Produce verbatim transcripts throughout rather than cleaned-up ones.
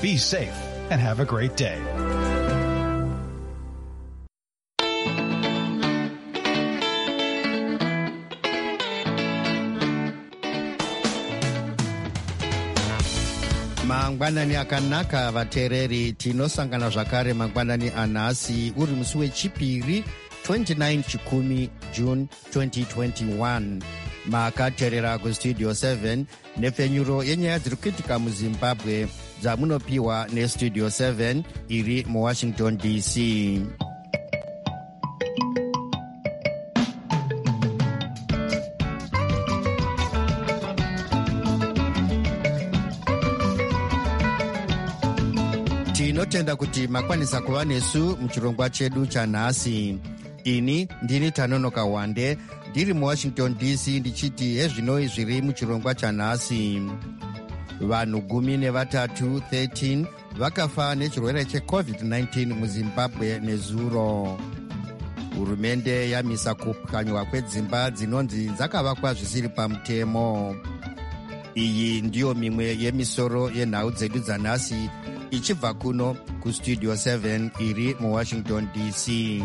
Be safe and have a great day. Mangwanani akanaka vateereri, tinosangana zvakare mangwanani anhasi uri musi wechipiri twenty-nine chikumi June twenty twenty-one. Makateerera kustudio seven nepfenyuro yenyaya dziri kuitika muzimbabwe dzamunopiwa nestudio seven iri muwashington D C. Tinotenda kuti makwanisa kuva nesu muchirongwa chedu chanhasi. Ini ndini Tanonoka Wande ndiri muwashington D C ndichiti hezvinoi zviri muchirongwa chanhasi. Vanhu gumi nevatatu thirteen vakafa nechirwere checovid nineteen muzimbabwe nezuro. Hurumende yamisa kupwanywa kwedzimba dzinonzi dzakavakwa zvisiri pamutemo. Iyi ndiyo mimwe yemisoro yenhau dzedu dzanhasi ichibva kuno kustudio seven iri muwashington D C.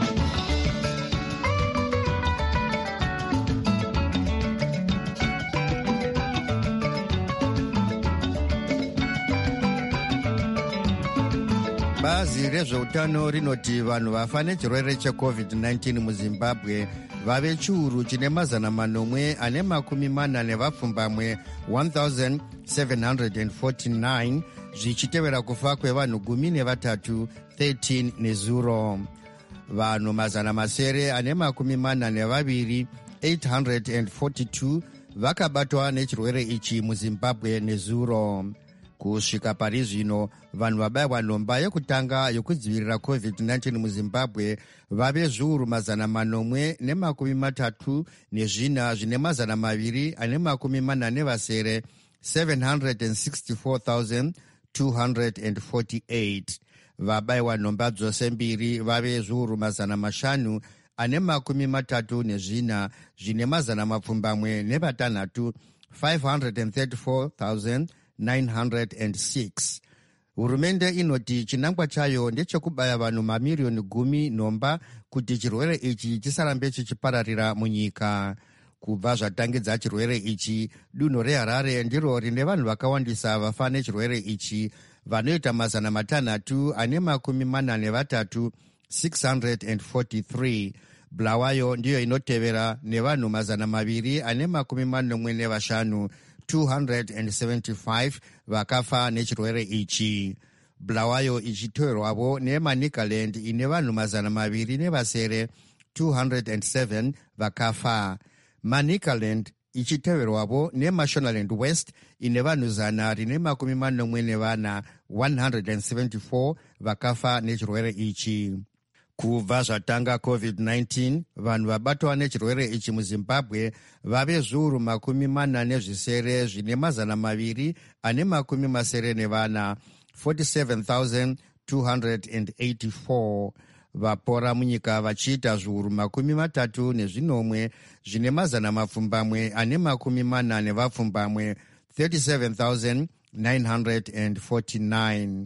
Bazi rezveutano rinoti vanhu vafa nechirwere checovid nineteen muzimbabwe vave chiuru chine mazana manomwe ane makumi mana nevapfumbamwe one thousand seven hundred forty-nine zvichitevera kufa kwevanhu gumi nevatatu thirteen nezuro. Vanhu mazana masere ane makumi mana nevaviri eight hundred forty-two vakabatwa nechirwere ichi muzimbabwe nezuro. Kusvika pari zvino vanhu vabayirwa nhomba yekutanga yokudzivirira covid nineteen muzimbabwe vave zviuru mazana manomwe nemakumi matatu nezvina zvine mazana maviri ane makumi mana nevasere seven hundred sixty-four thousand two hundred forty-eight. Vabayirwa nhomba dzose mbiri vave zviuru mazana mashanu ane makumi matatu nezvina zvine mazana mapfumbamwe nevatanhatu five hundred thirty-four thousand nine hundred six. Hurumende inoti chinangwa chayo ndechekubaya vanhu mamiriyoni gumi nhomba kuti chirwere ichi chisarambe chichipararira munyika. Kubva zvatangidza chirwere ichi, dunhu reHarare ndiro rine vanhu vakawandisa vafa nechirwere ichi, vanoita mazana matanhatu ane makumi mana nevatatu six hundred forty-three. Bulawayo ndiyo inotevera nevanhu mazana maviri ane makumi manomwe nevashanu two hundred seventy-five vakafa nechirwere ichi. Bulawayo ichiteverwavo neManicaland ine vanhu mazana maviri nevasere two hundred seven vakafa. Manicaland ichiteverwavo neMashonaland West ine vanhu zana rine makumi manomwe nevana one hundred seventy-four vakafa nechirwere ichi. Kubva zvatanga covid nineteen, vanhu vabatwa nechirwere ichi muzimbabwe vave zviuru makumi mana nezvisere zvine mazana maviri ane makumi masere nevana forty-seven thousand two hundred eighty-four. Vapora munyika vachiita zviuru makumi matatu nezvinomwe zvine mazana mapfumbamwe ane makumi mana nevapfumbamwe thirty-seven thousand nine hundred forty-nine.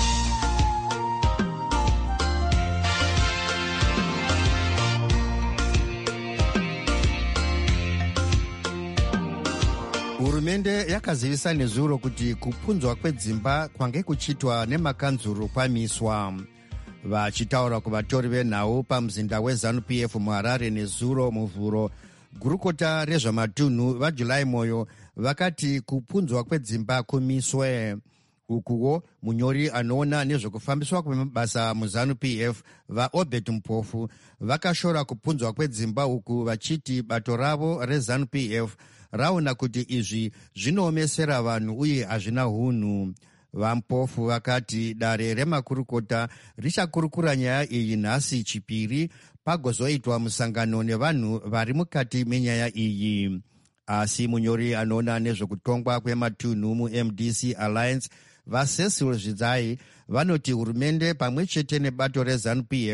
Hurumende yakazivisa nezuro kuti kupunzwa kwedzimba kwange kuchitwa nemakanzuru kwamiswa. Vachitaura kuvatori venhau pamuzinda weZANU-P F muHarare nezuro muvhuro, gurukota rezvamatunhu vaJulai Moyo vakati kupunzwa kwedzimba kumiswe. Ukuwo munyori anoona nezvekufambiswa kwemabasa muZANU-P F vaObert Mpofu vakashora kupunzwa kwedzimba uku vachiti bato ravo reZANU-P F raona kuti izvi zvinoomesera vanhu uye hazvina hunhu. Vampofu vakati dare remakurukota richakurukura nyaya iyi nhasi chipiri pagozoitwa musangano nevanhu vari mukati menyaya iyi. Asi munyori anoona nezvekutongwa kwematunhu muM D C Alliance vaCecil Zvidzai vanoti hurumende pamwe chete nebato reZANU-P F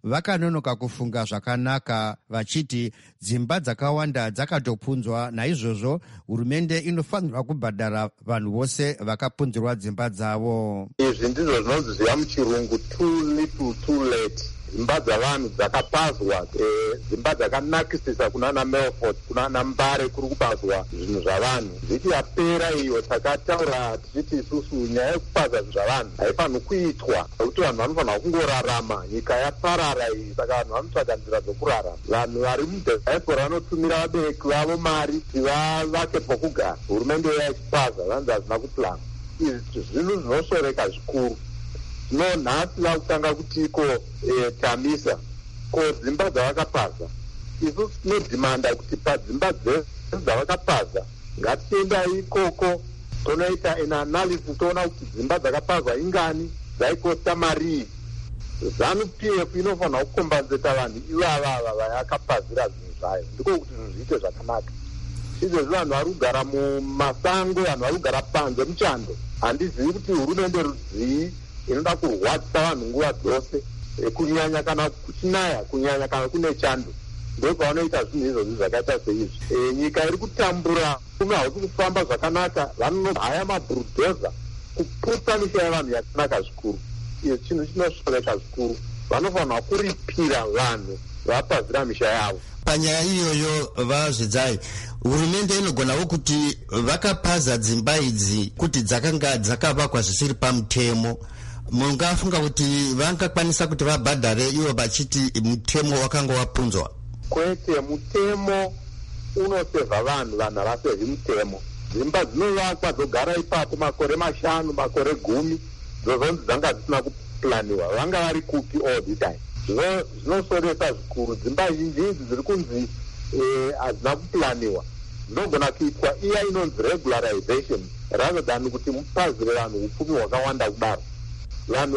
vakanonoka kufunga zvakanaka vachiti dzimba dzakawanda dzakatopunzwa, naizvozvo hurumende inofanirwa kubhadhara vanhu vose vakapunzirwa dzimba dzavo. Izvi ndizvo zvinonziziva muchirungu too little too late. Dzimba dzavanhu dzakapazwa, dzimba dzakanakisisa kunana Melford kunana Mbare kuri kupazwa zvinhu zvavanhu. Zviti yapera iyo takataura tichiti isusu nyaya yekupaza zvinhu zvavanhu haifanirwi kuitwa, nokuti vanhu vanofanirwa kungorarama. Nyika yaparara iyi, saka vanhu vanotsvaga nzira dzokurarama. Vanhu vari mudiaspora vanotumira vabereki vavo mari kuti vavake pokugara. Hurumende iya ichipaza vanzi hazina kupurana. Izvi zvinhu zvinosoreka zvikuru. No, nhasi vakutanga kutiko eh, tamisa ko dzimba dzavakapaza. Isusu tinodhimanda kuti padzimba dzavakapaza ngatiendai ikoko tonoita an analysis toona kuti dzimba dzakapazwa ingani, dzaikosta marii. ZANU P F inofanira kukombanzeta vanhu ivava vayakapazira zvinhu zvayo, ndiko kuti zvinhu zviite zvakanaka. Izvezvi vanhu vari kugara mumasango, vanhu vari kugara panze muchando. Handizivi kuti hurumende rudzii inoda kurwadza vanhu nguva dzose, kunyanya kana kuchinaya, kunyanya kana kune chando. Ndokwavanoita zvinhu izvozvi zvakaita seizvi. E, nyika iri kutambura, kume hausi kufamba zvakanaka, vanohaya mabhurudhoza kuputsa misha yevanhu yakanaka zvikuru. Iyo chinhu chinosoreka zvikuru. Vanofanirwa kuripira vanhu vapazira misha yavo. Panyaya iyoyo vazvidzai, hurumende inogonawo kuti vakapaza dzimba idzi kuti dzakanga dzakavakwa zvisiri pamutemo. Mungafunga kuti vangakwanisa kuti vabhadhare ivo vachiti mutemo wakanga wapunzwa? Kwete, mutemo unosevha vanhu, vanhu havasevhi mutemo. Dzimba dzinovakwa dzogara ipapo makore mashanu, makore gumi, dzozonzi dzanga dzisina kuplaniwa. Vanga vari kupi all the time. Zvinosoresa zvikuru. Dzimba zhinji idzi dziri kunzi hadzina kuplaniwa. Dzinogona kuitwa iya inonzi regularization rather than kuti mupazire vanhu upfumi hwakawanda kudaro. Vanhu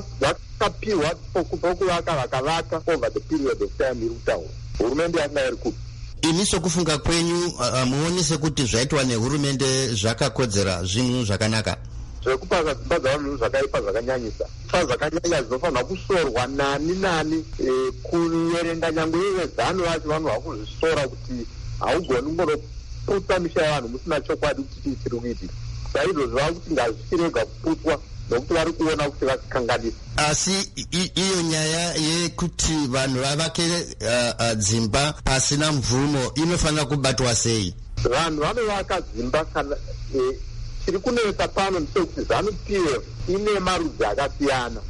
vakapiwa pokuvaka vakavaka over the period of time iri kutaura. Hurumende yanga iri kupi? Ini sokufunga kwenyu muone sekuti zvaitwa nehurumende zvakakodzera zvinhu zvakanaka. Zvekupaza dzimba dzavanhu zvakaipa zvakanyanyisa. Kupa zvakanyanya zvinofanirwa kusorwa nani nani, kuerenga nyangwe ive ZANU vacho vanhu vakuzvisora kuti haugoni kungonoputsa misha yavanhu musina chokwadi kuti chii chiri kuitika. Saizvozvo vava kuti ngazvichirega kuputwa nokuti vari kuona kuti vakanganisa. Asi iyo nyaya yekuti vanhu vavake dzimba pasina mvumo inofanira kubatwa sei? Vanhu vanovaka dzimba kana chiri kunetsa pano ndechekuti ZANU P F ine marudzi akasiyana.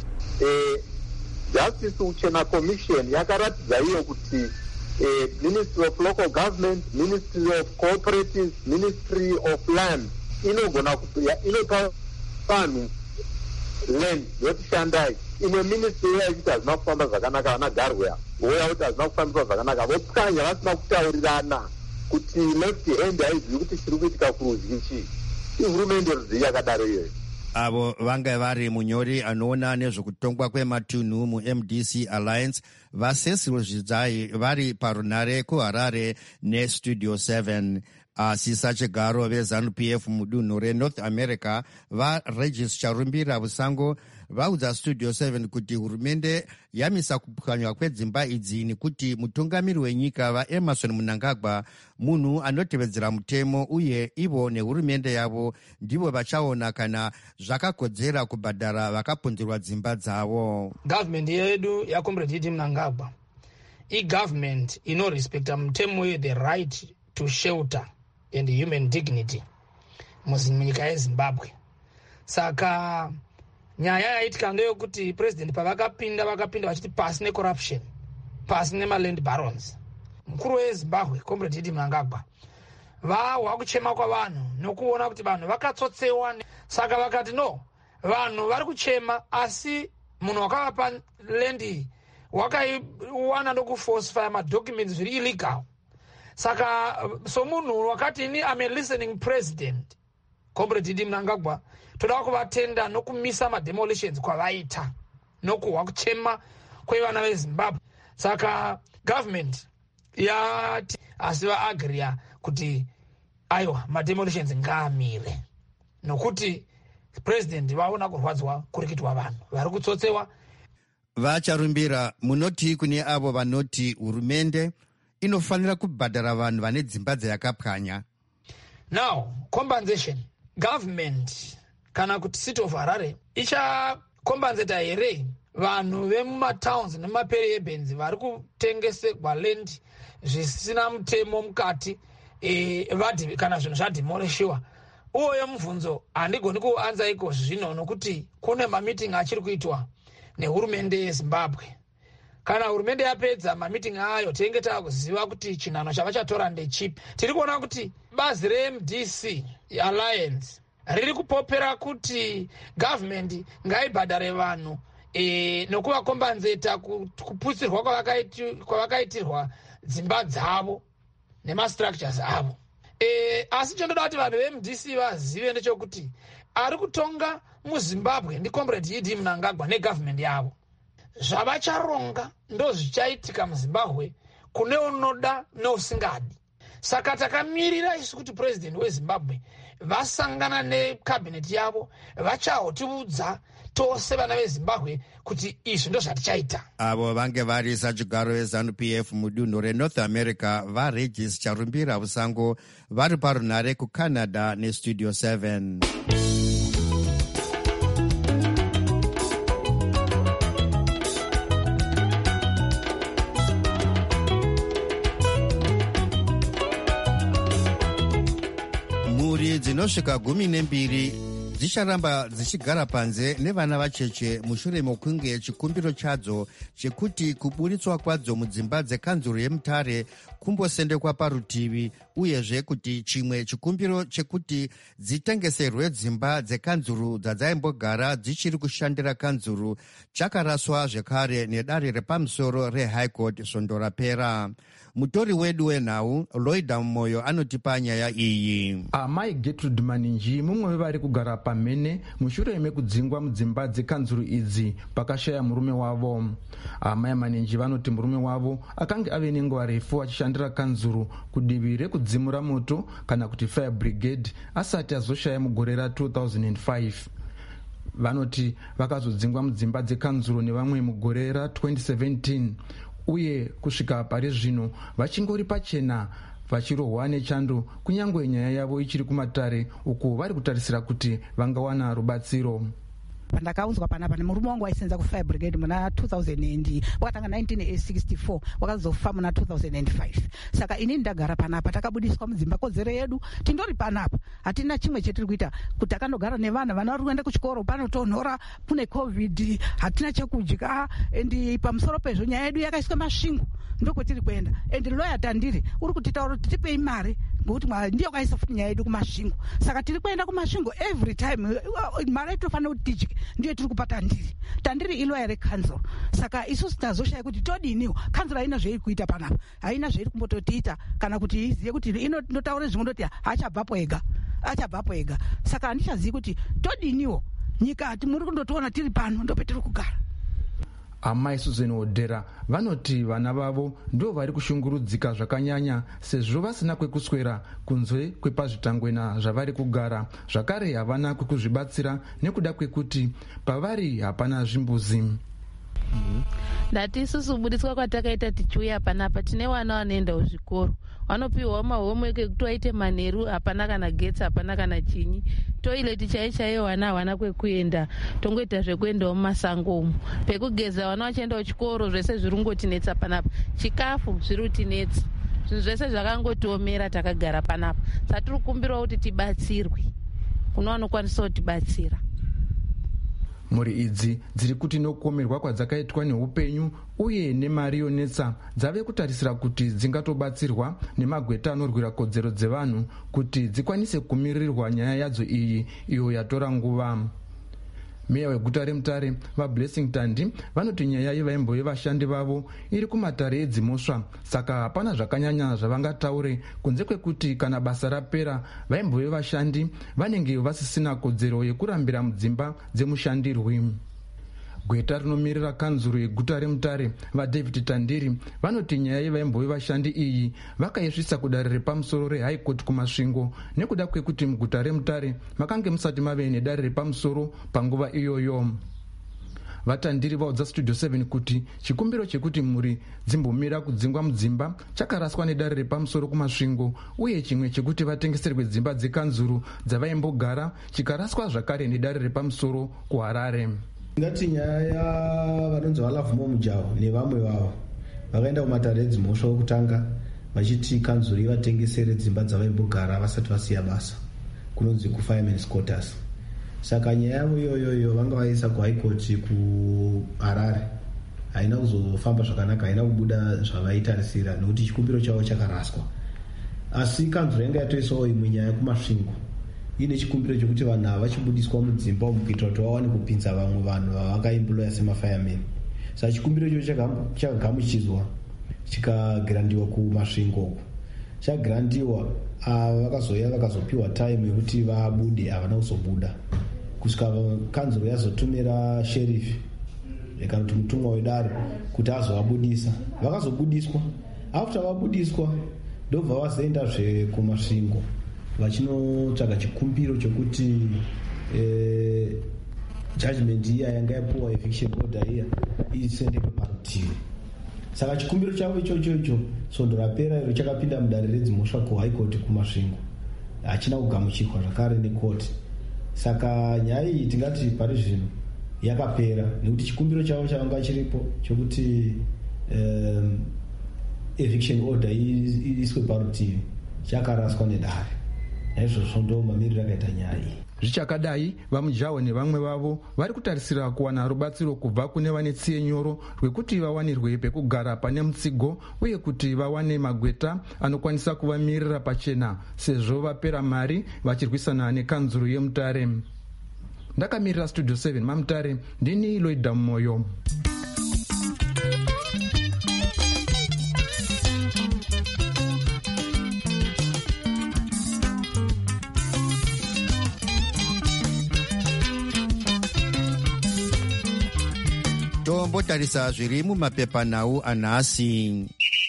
Justice Uchena Commission yakaratidza iyo kuti Ministry of Local Government, Ministry of Cooperatives, Ministry of Land inogona inopa vanhu land yotishandai. Imwe ministry yaikuti hazina kufamba zvakanaka, vana Garwea voya kuti hazina kufambiswa zvakanaka, vopwanya vasina kutaurirana kuti left hand haizivi kuti chiri kuitika kurudyi chii. Ihurumende rudzii yakadaro iyoyo. Avo vanga vari munyori anoona nezvekutongwa kwematunhu mu-M D C Alliance vaSecil Zvidzai vari parunare kuHarare neStudio seven. Asi sachigaro vezANU P F mudunhu reNorth America vaRegis Charumbira Busango vaudza Studio seven kuti hurumende yamisa kupwanywa kwedzimba idzi nekuti mutungamiri wenyika vaEmerson Mnangagwa munhu anotevedzera mutemo, uye ivo nehurumende yavo ndivo vachaona kana zvakakodzera kubhadhara vakapunzirwa dzimba dzavo. Government yedu ya Comrade Didi Mnangagwa i-government inorespekta mutemo we the right to shelter and human dignity munyika yeZimbabwe. Saka nyaya yaitika ndeyokuti president pavakapinda vakapinda vachiti pasi necorruption, pasi nemaland barons. Mukuru weZimbabwe Comrade Didi Mnangagwa vahwa kuchema kwavanhu nokuona kuti vanhu vakatsotsewa. Saka vakati no, vanhu vari kuchema asi munhu wakavapa land wakaiwana nokufalsify madocuments zviri illegal. Saka so munhu wakati ini am a listening president Comrade Didi Mnangagwa toda kuvatenda nokumisa mademolitions kwavaita nokuhwa kuchema kwevana veZimbabwe. Saka government yati asi vaagriya kuti aiwa mademolitions ngaamire nokuti president vaona kurwadzwa kuri kuitwa vanhu vari kutsotsewa. Vacharumbira, munoti kune avo vanoti hurumende inofanira kubhadhara vanhu vane dzimba dzayakapwanya. Now, compensation. Government kana kuti city of Harare ichakompensata here vanhu vemumatowns nemaperiebens vari kutengeserwa land zvisina mutemo mukati e, vadi, kana zvinhu zvadimoreshiwa. Uyo mubvunzo handigoni kuanza iko zvino nokuti kune mamiting achiri kuitwa nehurumende yeZimbabwe. Kana hurumende yapedza mamiting ayo tenge takuziva kuti chinhano chavachatora ndechipi. Tiri kuona kuti bazi reM D C Alliance riri kupopera kuti government ngaibhadhare vanhu e, nokuvakombenzeta kuputsirwa kwavakaitirwa dzimba dzavo nemastructures avo. E, asi chindoda kuti vanhu veM D C vazive ndechokuti ari kutonga muZimbabwe ndi Comrade Idi Mnangagwa negovernment yavo. Zvavacharonga ndo zvichaitika muZimbabwe kune unoda neusingadi. Saka takamirira isu kuti president weZimbabwe vasangana necabinet yavo vachahotiudza tose vana veZimbabwe kuti izvi ndo zvatichaita. Avo vange vari sachigaro veZanu P F mudunhu reNorth America vaRegis Charumbira Busango vari parunhare kuCanada neStudio seven. Mhuri dzinosvika gumi nembiri dzicharamba dzichigara panze nevana vacheche mushure mokunge chikumbiro chadzo chekuti kuburitswa kwadzo mudzimba dzekanzuro yeMutare kumbosendekwa parutivi, uyezve kuti chimwe chikumbiro chekuti dzitengeserwe dzimba dzekanzuro dzadzaimbogara dzichiri kushandira kanzuro chakaraswa zvekare nedare repamusoro reHigh Court svondo rapera. Mutori wedu wenhau Loida Moyo anotipa nyaya iyi. Amai Gertrude Maninji mumwe wevari kugara pamhene mushure mekudzingwa mudzimba dzekanzuro idzi pakashaya murume wavo. Amai Maninji vanoti murume wavo akanga ave nenguva refu achishandira kanzuro kudivi rekudzimura moto kana kuti fire brigade asati azoshaya mugore ra two thousand five. Vanoti vakazodzingwa mudzimba dzekanzuro nevamwe mugore ra twenty seventeen. Uye kusvika pari zvino vachingori pachena vachirohwa nechando kunyange nyaya yavo ichiri kumatare uko vari kutarisira kuti vangawana rubatsiro. Pandakaunzwa panapa nemurume wangu waisenza kufire brigade muna two thousand wakatanga nineteen sixty-four wakazofa muna two thousand five. Saka ini ndagara panapa takabudiswa mudzimba kodzero yedu tindori panapa hatina chimwe chetiri kuita kuti akandogara nevana vana vari kuenda kuchikoro panotonhora kune covid hatina chekudya endi pamusoro pezvo nyaya yedu yakaiswa masvingo ndokwetiri kuenda endi lawyer Tandiri uri kutitaura kuti tipei mari ngokuti ndiyo kaisa futi nyaya yedu kumasvingo. Saka tiri kuenda kumasvingo every time mari tofanira kuti tijike ndiyo tiri kupa Tandiri. Tandiri ilawyer recouncil. Saka isusu tazoshaya kuti todiniwo council haina zveiri kuita panapa haina zveiri kumbototiita kana kuti iziye kuti inotaura zvimwe ndoti achabvapo ega achabvapo ega. Saka handichazivi kuti todiniwo nyika ati muri kundotiona tiri pano ndopetiri kugara. Amai Susan Odera vanoti vana vavo ndo vari kushungurudzika zvakanyanya sezvo vasina kwekuswera kunze kwepazvitangwena zvavari kugara, zvakare havana kwekuzvibatsira nekuda kwekuti pavari hapana zvimbuzi. Ndati isusu buditswa kwatakaita tichiuya panapa tine vana vanoenda kuzvikoro vanopiwa mahomework ekuti vaite manheru hapana kana getsi hapana kana chinyi. Toileti chai chaiyo vana havana kwekuenda tongoita zvekuendawo mumasango umu. Pekugeza vana vachienda kuchikoro zvese zviri kungotinetsa panapa. Chikafu zviri kutinetsa. Zvinhu zvese zvakangotiomera takagara panapa. Saka tiri kukumbirawo kuti tibatsirwe kuno vanokwanisa kutibatsira. Mhuri idzi dziri kuti nokuomerwa kwadzakaitwa neupenyu uye nemari yonetsa dzave kutarisira kuti dzingatobatsirwa nemagweta anorwira kodzero dzevanhu kuti dzikwanise kumirirwa nyaya yadzo iyi iyo yatora nguva. Meya weguta reMutare vaBlessing Tandi vanoti nyaya yevaimboye vashandi vavo iri kumatare edzimosva, saka hapana zvakanyanya zvavangataure kunze kwekuti kana basa rapera vaimboye vashandi vanenge vasisina kodzero yekurambira mudzimba dzemushandirwi. Gweta rinomirira kanzuro yeguta reMutare vaDavid Tandiri vanoti nyaya yevaimboye vashandi iyi vakaisvisa kudare repamusoro reHigh Court kumasvingo nekuda kwekuti muguta reMutare makange musati mave nedare repamusoro panguva iyoyo. vatandiri vaudza studio seven kuti chikumbiro chekuti mhuri dzimbomira kudzingwa mudzimba chakaraswa nedare repamusoro kumasvingo, uye chimwe chekuti vatengeserwe dzimba dzekanzuru dzavaimbogara chikaraswa zvakare nedare repamusoro kuHarare. Ngati nyaya vanonzi valavhumo mujaho nevamwe vavo vakaenda kumatare edzimhosva okutanga vachiti kanzuru ivatengesere dzimba dzavaimbogara vasati vasiya basa kunonzi kufiremen's quarters. Saka nyaya yavo iyoyoyo vanga vaisa kuhaikoti kuHarare haina kuzofamba zvakanaka, haina kubuda zvavaitarisira nokuti chikumbiro chavo chakaraswa. Asi kanzuru yanga yatoisawo imwe nyaya kumasvingo ine chikumbiro chokuti vanhu ava vachibudiswa mudzimba umu kuitira kuti vawane kupinza vamwe vanhu vavakaemploya semafiremen. Saka chikumbiro icho chakagamuchizwa chikagirandiwa kumasvingo uku. Chagirandiwa vakazoya vakazopiwa time yekuti vabude, havana kuzobuda kusvika kanzuro yazotumira sherifi kana kuti mutumwa wedare kuti azovabudisa. Vakazobudiswa. After vabudiswa ndobva vazoendazve kumasvingo vachinotsvaga chikumbiro chokuti eh, judgment iya yanga yapuwa eviction order iya isendekwe parutivi. Saka chikumbiro chavo ichocho icho sondo rapera iro chakapinda mudare redzimhosva kuhaikoti kumasvingo hachina kugamuchirwa zvakare nekoti. Saka nyaya iyi tingati pari zvino yakapera nekuti chikumbiro chavo chavanga chiripo chokuti um, eviction order iswe parutivi chakaraswa nedare. Naizvozvo ndo mamiriro akaita nyaya iyi. Zvichakadai, vamujaho nevamwe vavo vari kutarisira kuwana rubatsiro kubva kune vane tsiye nyoro rwekuti vawanirwe pekugara pane mutsigo uye kuti vawane magweta anokwanisa kuvamirira pachena sezvo vapera mari vachirwisana nekanzuru yeMutare. Ndakamirira studio seven maMutare, ndini Loida Moyo. Tombotarisa zviri mumapepanhau anhasi.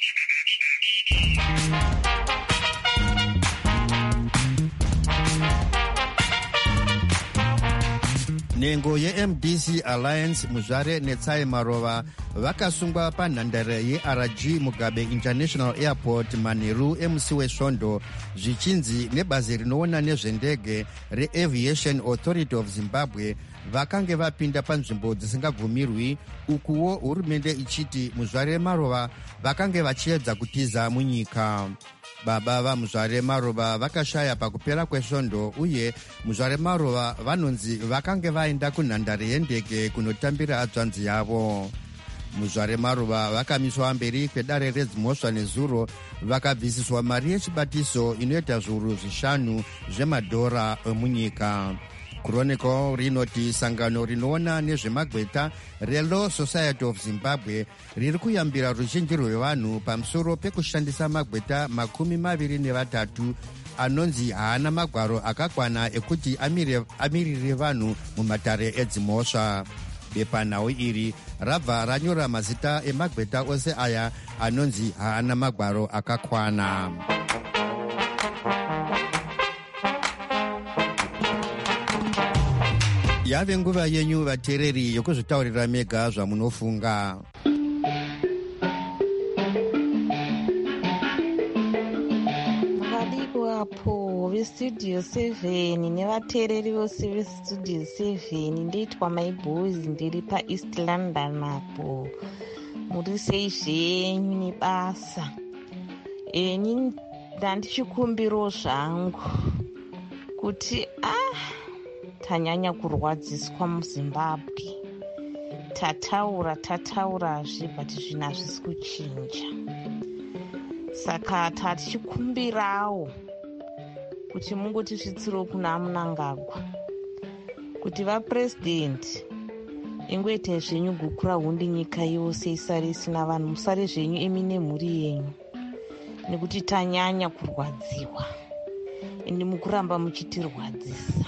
Nhengo yeM D C Alliance Muzvare neTsai Marova vakasungwa panhandare yeR G Mugabe International Airport Manheru emusi wesvondo zvichinzi nebazi rinoona nezvendege reAviation Authority of Zimbabwe vakange vapinda panzvimbo dzisingabvumirwi, ukuwo hurumende ichiti Muzvare Marova vakange vachiedza kutiza munyika. Baba vaMuzvare Marova vakashaya pakupera kwesvondo uye Muzvare Marova vanonzi vakange vaenda kunhandare yendege kunotambira adzvanzi yavo. Muzvare Marova vakamiswa mberi kwedare redzimhosva nezuro vakabvisiswa mari yechibatiso inoita zviuru zvishanu zvemadhora emunyika. Chronicle rinoti sangano rinoona nezvemagweta reLaw Society of Zimbabwe riri kuyambira ruzhinji rwevanhu pamusoro pekushandisa magweta makumi maviri nevatatu anonzi haana magwaro akakwana ekuti amirire, amirire vanhu mumatare edzimhosva. Bepanhau iri rabva ranyora mazita emagweta ose aya anonzi haana magwaro akakwana. Yave nguva yenyu vateereri yokuzvitaurira mega zvamunofunga. Vakadikwapo vestudio seven nevateereri vose vestudio seven, ndoitwa my boys, ndiri paEast London apo. Muri sei zvenyu nebasa? Ini ndandichikumbiro zvangu kuti ah tanyanya kurwadziswa muZimbabwe. Tataura tataurazve but zvinhu hazvisi kuchinja. Saka tatichikumbirawo kuti mungotisvitsiro kuna Mnangagwa kuti vapurezidendi ingoitai zvenyu gukura hundi nyika yose isare isina vanhu, musare zvenyu imi nemhuri yenyu, nekuti tanyanya kurwadziwa ende mukuramba muchitirwadzisa.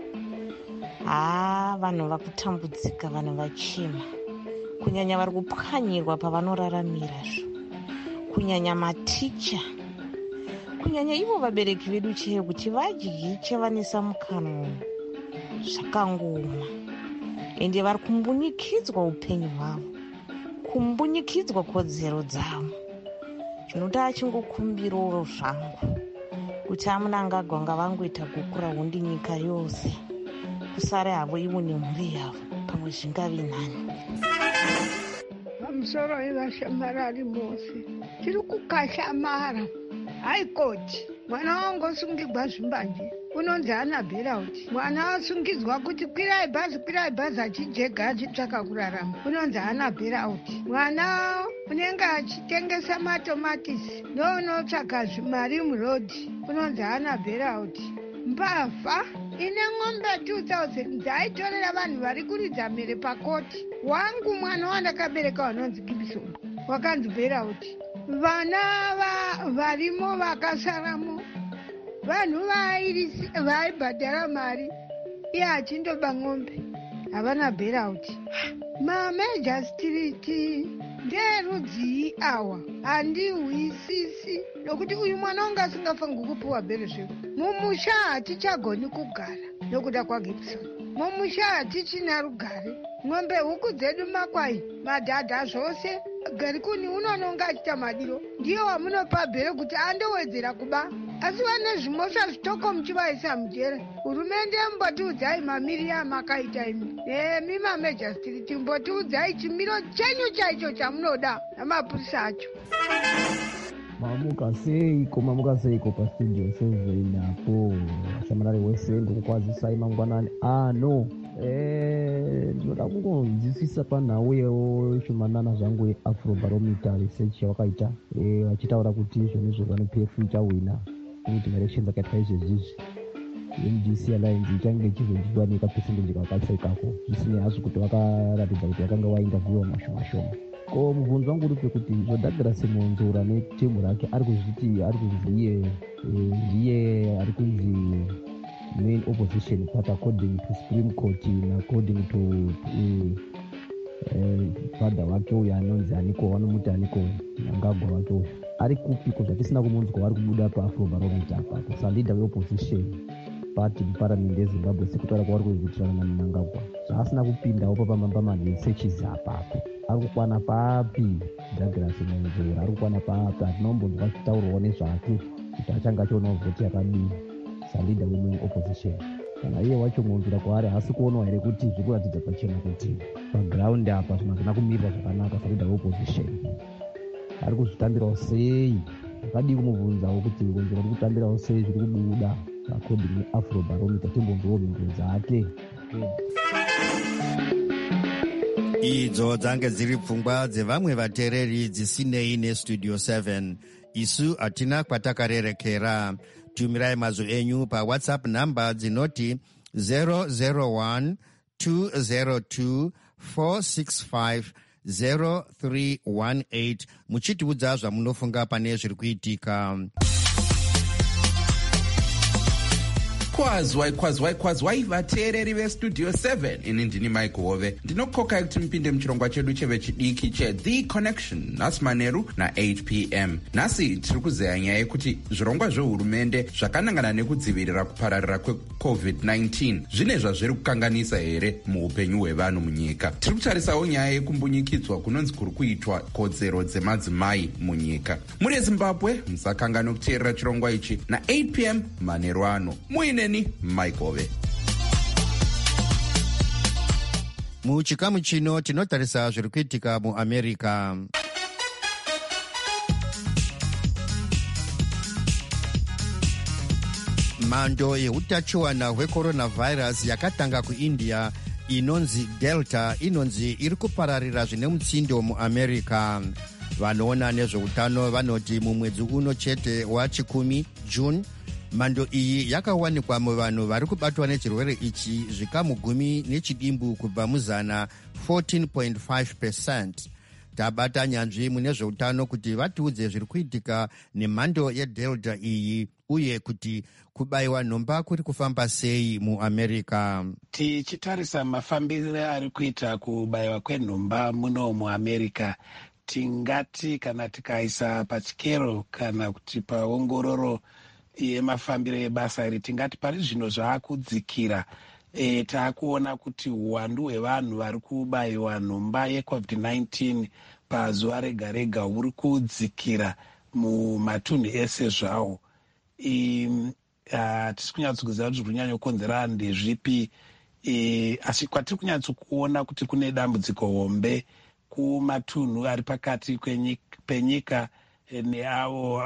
haa vanhu vakutambudzika, vanhu vachima, kunyanya vari kupwanyirwa pavanoraramira, kunyanya maticha, kunyanya ivo vabereki vedu chaivo kuti vadyi chavanisa mukanwa zvakangoma. ende vari kumbunyikidzwa upenyu hwavo, kumbunyikidzwa kodzero dzavo. Chinoti achingokumbirawo zvangu kuti amunangagwa ngavangoita gukura hundi nyika yose, kusare havo ivo nemhuri yavo, pamwe zvingavi nani. Pamusoro ivashamarari mose tiri kukashamara. Haikoti mwana wangu osungirwa zvimbanje, unonzi hana bherauti. Mwana asungidzwa kuti kwirai bhazi kwirai bhazi achijega achitsvaka kurarama, unonzi hana bherauti. Mwana unenge achitengesa matomatisi ndounotsvaka mari murodhi, unonzi hana bherauti. Mbavha ine ng'ombe two thousand dzaitorera vanhu vari kuridza mhere pakoti. Wangu mwana wandakabereka wanonzi Gibson wakanzi bherauti. Vana varimo vakasaramo vanhu vaibhadhara mari, iye achindoba ng'ombe, havana bherauti. Mameja street nderudzii awa? Handihwisisi, nokuti uyu mwana wanga asingafangi kupiwa bhere zveko. Mumusha hatichagoni kugara nokuda kwaGibson. Mumusha hatichina rugare. Ng'ombe, huku dzedu, makwai, madhadha zvose garikuni unononga achita madiro, ndiye wamunopa bhere kuti andowedzera kuba. Asi vane zvimosva zvitoko muchivaisa mujere. Hurumende mbotiudzai mamiri amakaita imi. Emi mameja street mbotiudzai chimiro chenyu chaicho chamunoda namapurisa acho. Mamuka seiko mamuka seiko pa studio seven apo shamanari wese ndikukwazisai mangwanani ano eh ndoda kungonzwisisa panhauyewo shumanana zvangu Afrobarometer research yawakaita eh vachitaura kuti izvoni zvezvano P F ichawina kuti elections akaita izvezvizvi M D C Alliance ichange ichizondiwanika percentage kakapfekako zvisine hazvo kuti vakaratidza kuti vakanga vainterviewa mashoma shoma. Ko mubvunzo wangu uri pekuti Douglas Monzora netimu rake ari kuzviti ari kunzi iye ndiye ari kunzi main opposition but according to Supreme Court and according to father wake uyu anonzi Aniko, vanomuti Aniko Mnangagwa wake uyu ari kupiko zvatisina kumunzwa vari kubuda paAfrobarometer apapo saleader weopposition party muparliament yeZimbabwe sekutaura kwavari kuivitirana naMnangagwa zvaasina kupindawo pamaresearches apapo. Ari kukwana papi Douglas Monzora? Ari kukwana papi? Hatinombonzwa achitaurwawo nezvake kuti achange achionawo vhoti yakadini saleader wemwe opposition. Kana iye wacho Monzora kwaari haasi kuonawo here kuti zviri kuratidza pachena kuti paground apa zvinhu hazvina kumirira zvakanaka saleader weopposition. Ari kuzvitambirawo sei? Akadii kumubvunzawo kuti Monzora ari kutambirawo sei zviri kubuda according neAfrobarometer? Timbonzwawo mhinduro dzake. Idzo dzange dziri pfungwa dzevamwe vateereri dzisinei nestudio seven. Isu hatina kwatakarerekera. Tumirai mazwi enyu paWhatsApp namba dzinoti zero zero one two zero two four six five zero three one eight muchitiudza zvamunofunga pane zviri kuitika. Kwazwai kwazwai kwazwai vateereri vestudio seven. Ini ndini Mike Hove ndinokokai kuti mupinde muchirongwa chedu chevechidiki cheThe Connection nhasi manheru na-eight p m. Nhasi tiri kuzeya nyaya yekuti zvirongwa zvehurumende zvakanangana nekudzivirira kupararira kwecovid nineteen zvine zvazviri kukanganisa here muupenyu hwevanhu munyika. Tiri kutarisawo nyaya yekumbunyikidzwa kunonzi kuri kuitwa kodzero dzemadzimai munyika. Muri Zimbabwe musakangana kuteerera chirongwa ichi na-eight p m manheru ano. Muine Mike Hove. Muchikamu chino tinotarisa zviri kuitika muAmerica. Mhando yeutachiwana hwecoronavirus yakatanga kuIndia inonzi Delta inonzi iri kupararira zvine mutsindo muAmerica. Vanoona nezveutano vanoti mumwedzi uno chete wachikumi June mhando iyi yakawanikwa muvanhu vari kubatwa nechirwere ichi zvikamu gumi nechidimbu kubva muzana fourteen point five percent. Tabata nyanzvi mune zveutano kuti vatiudze zviri kuitika nemhando yedelta iyi uye kuti kubayiwa nhomba kuri kufamba sei muAmerica. Tichitarisa mafambiro ari kuita kubayiwa kwenhomba muno muAmerica, tingati kana tikaisa pachikero kana kuti paongororo yemafambiro ebasa iri tingati pari zvino zvaakudzikira e, taakuona kuti uwandu hwevanhu vari kubayiwa nhomba yecovid nineteen pazuva rega rega huri kudzikira mumatunhu ese zvawo. Hatisi kunyatsokuziva kuti zvinonyanyokonzera ndezvipi, e, asi kwatiri kunyatsokuona kuti kune dambudziko hombe kumatunhu ari pakati penyika neavo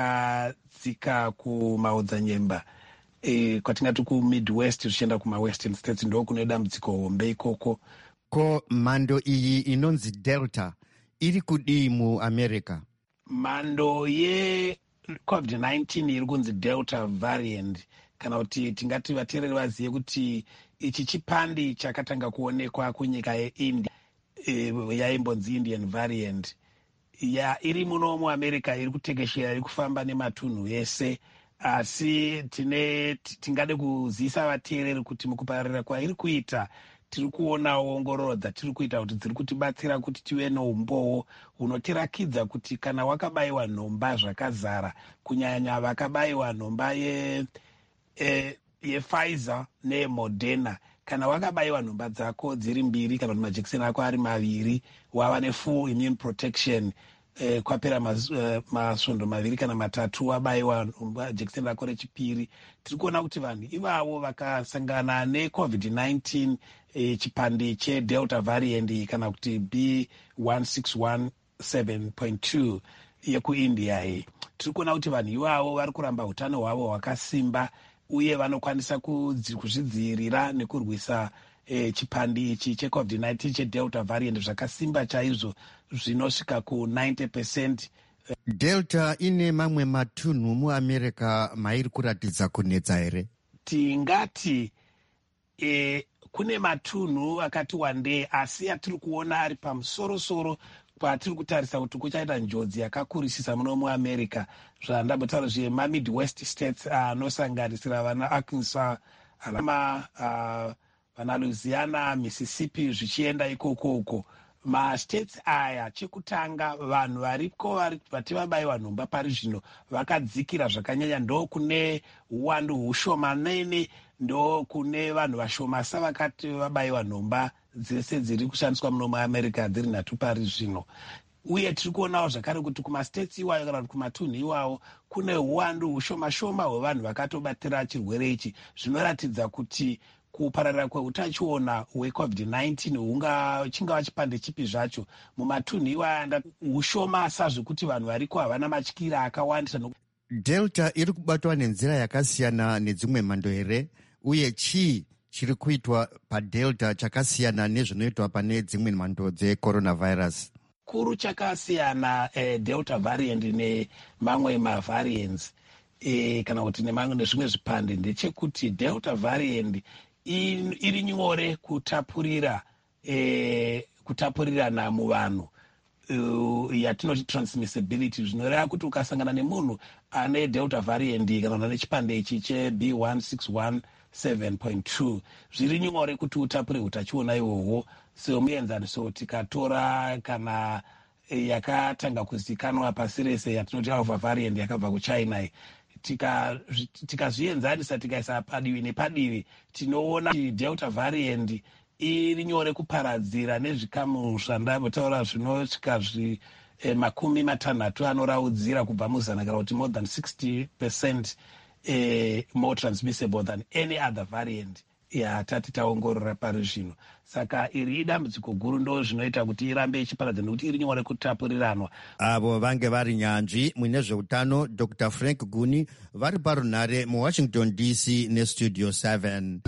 akadzika kumaodzanyemba, e, kwatingati kumidwest zvichienda kumawestern states, ndo kune dambudziko hombe ikoko. Ko mhando iyi inonzi delta iri kudii muamerica? Mhando yecovid nineteen iri kunzi delta variant, kana kuti tingati vateereri vazive kuti ichi chipandi chakatanga kuonekwa kunyika yeindia, e, yaimbonzi indian variant. Ya iri muno muamerica iri kutekeshera, iri kufamba nematunhu ese, asi tine tingade kuziisa vateereri kuti mukupararira kwairi kuita tiri kuona ongororo dzatiri kuita kuti dziri kutibatsira kuti tive neumbowo hunotirakidza kuti kana wakabayiwa nhomba zvakazara, kunyanya vakabayiwa nhomba ye e, yePfizer neModerna, kana wakabayiwa nhomba dzako dziri mbiri kana kuti majekiseni ako ari maviri, wava nefull immune protection, eh, kwapera mas, uh, masvondo maviri kana matatu wabayiwa jekiseni rako rechipiri, tiri kuona kuti vanhu ivavo vakasangana necovid nineteen, eh, chipandi chedelta variant kana kuti B one six one seven point two yekuindia iyi, tiri kuona kuti vanhu ivavo vari kuramba utano hwavo hwakasimba, uye vanokwanisa kuzvidzivirira nekurwisa eh, chipandi ichi checovid nineteen chedelta variant zvakasimba chaizvo, zvinosvika ku ninety percent. Delta ine mamwe matunhu muamerica mairi kuratidza kunetsa here? Tingati eh, kune matunhu akati wandei, asi atiri kuona ari pamusorosoro kwatiri kutarisa kuti kuchaita njodzi yakakurisisa muno muamerica, zvandambotaura zvemamidwest states anosanganisira uh, vana Arkansas, vana, uh, vana Louisiana, Mississippi, zvichienda ikoko uko. Mastates aya chekutanga vanhu variko vati vabayiwa nhomba pari zvino vakadzikira zvakanyanya, ndo kune uwandu hushomanene, ndo kune vanhu vashoma savakati vabayiwa nhomba dzese dziri kushandiswa muno muamerica dziri nhatu pari zvino. Uye tiri kuonawo zvakare kuti kumastates iwayo kana kuti kumatunhu iwawo kune uwandu hushoma-shoma hwevanhu vakatobatira chirwere ichi, zvinoratidza kuti kupararira kweutachiona hwecovid nineteen hunga chingava chipande chipi zvacho mumatunhu iwaya hushoma, sazvokuti vanhu variko havana matyira akawandisa. Delta iri kubatwa nenzira yakasiyana nedzimwe mhando here, uye chii chiri kuitwa padelta chakasiyana nezvinoitwa pane dzimwe mhando dzecoronavirus? Kuru chakasiyana eh, delta variant nemamwe mavariants, eh, kana kuti nemamwe nezvimwe zvipande ndechekuti delta variant iri nyore kutapurira, eh, kutapurirana muvanhu, uh, yatinoti transmissibility, zvinoreva kuti ukasangana nemunhu ane delta variant kana ane chipande ichi che B one six one seven point two, zviri nyore kuti utapure utachiona ihwohwo. Semuenzaniso tikatora kana eh, yakatanga kuzikanwa pasi rese yatinoti alpha variant yakabva kuchina, tikazvienzanisa tika tikaisa padivi nepadivi, tinoona kuti delta variant iri nyore kuparadzira nezvikamu zvandambotaura zvinosvika zvi eh, makumi matanhatu anoraudzira kubva muzana, kana kuti more than sixty percent eh, more transmissible than any other variant yatati taongorora pari zvino. Saka iri idambudziko guru ndo zvinoita kuti irambe ichiparadza nekuti iri nyore kutapuriranwa. Avo vange vari nyanzvi mune zveutano Doctor Frank Guni vari parunhare muWashington D C nestudio seven.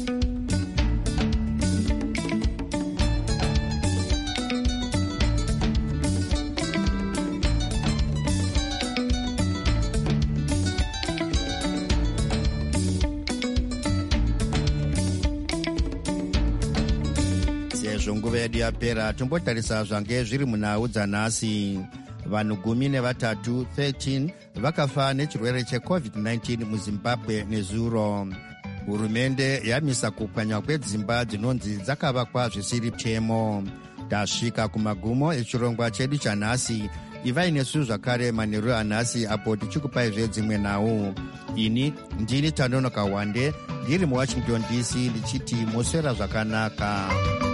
Nguva yedu yapera, tombotarisa zvange zviri munhau dzanhasi. Vanhu gumi nevatatu thirteen vakafa nechirwere checovid nineteen muZimbabwe nezuro. Hurumende yamisa kupwanya kwedzimba dzinonzi dzakavakwa zvisiri chemo. Tasvika kumagumo echirongwa chedu chanhasi. ivai nesu zvakare manheru anhasi apo tichikupai zvedzimwe nhau. Ini ndini Tanonoka Wande ndiri muwashington D C ndichiti moswera zvakanaka.